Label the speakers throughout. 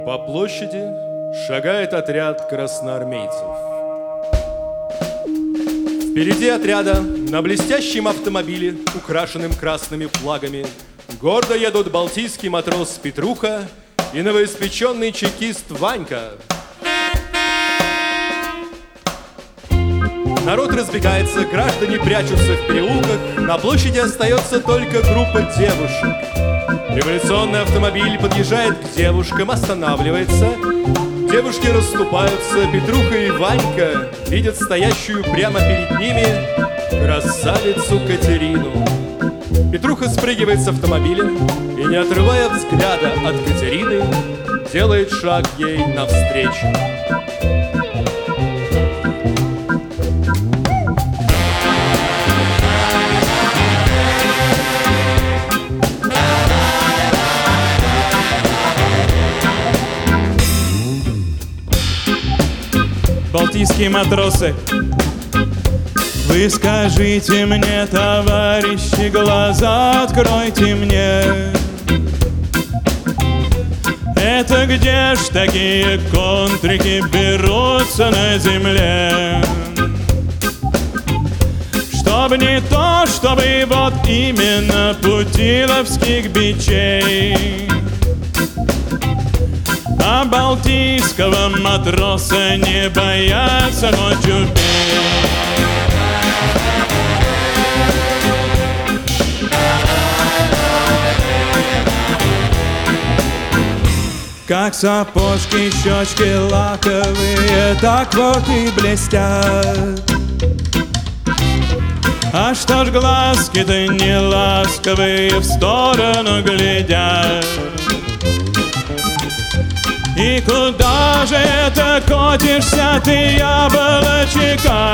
Speaker 1: По площади шагает отряд красноармейцев. Впереди отряда на блестящем автомобиле, украшенном красными флагами, гордо едут балтийский матрос Петруха и новоиспеченный чекист Ванька. Народ разбегается, граждане прячутся в переулках, на площади остается только группа девушек. Революционный автомобиль подъезжает к девушкам, останавливается. Девушки расступаются, Петруха и Ванька видят стоящую прямо перед ними красавицу Катерину. Петруха спрыгивает с автомобиля и, не отрывая взгляда от Катерины, делает шаг ей навстречу.
Speaker 2: Балтийские матросы, вы скажите мне, товарищи, глаза откройте мне. Это где ж такие контрики берутся на земле? Чтоб не то, чтобы вот именно путиловских бичей, а балтийского матроса не боятся ночью петь. Как сапожки, щечки лаковые, так вот и блестят. А что ж глазки-то не ласковые в сторону глядят? И куда же это котишься ты, яблочка?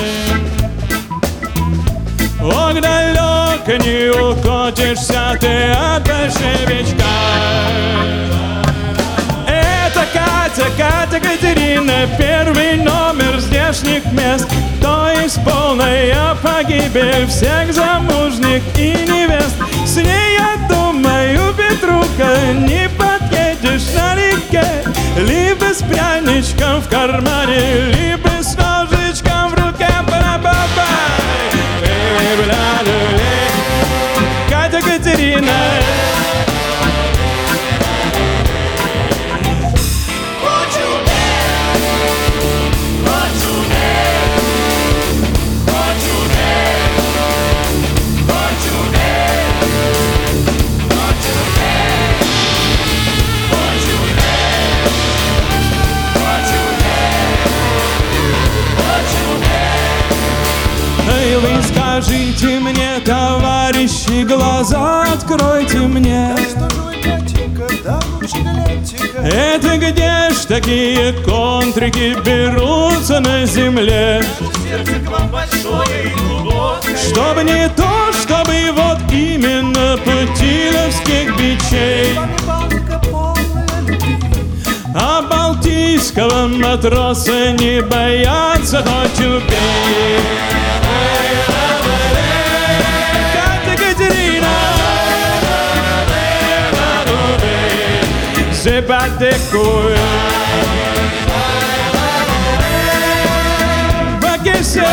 Speaker 2: Ох, далеко не укотишься ты от большевичка. Это Катя Катерина, первый номер здешних мест, то есть полная погибель всех замужних и невест. С ней, я думаю, Петруха, не подъедешь налегке, либо с пряничком в кармане, либо с ножичком в руке. Катя Катерина. Вы скажите мне, товарищи, глаза откройте мне.
Speaker 3: Да что же вы, Катенька, да лучше гляньте-ка.
Speaker 2: Это где ж такие контрики берутся на земле?
Speaker 3: Сердце к вам большое и глубокое,
Speaker 2: Чтобы не то, чтобы вот именно путиловских бичей,
Speaker 3: банка полная любви.
Speaker 2: а балтийского матроса не боятся ночью петь. C'est pas des couilles. Va que c'est.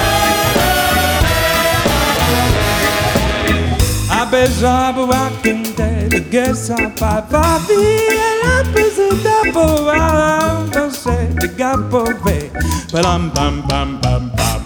Speaker 2: I beija walking dead, I guess I papa via la pesada por a danser de gapo ve. Pam pam pam pam pam.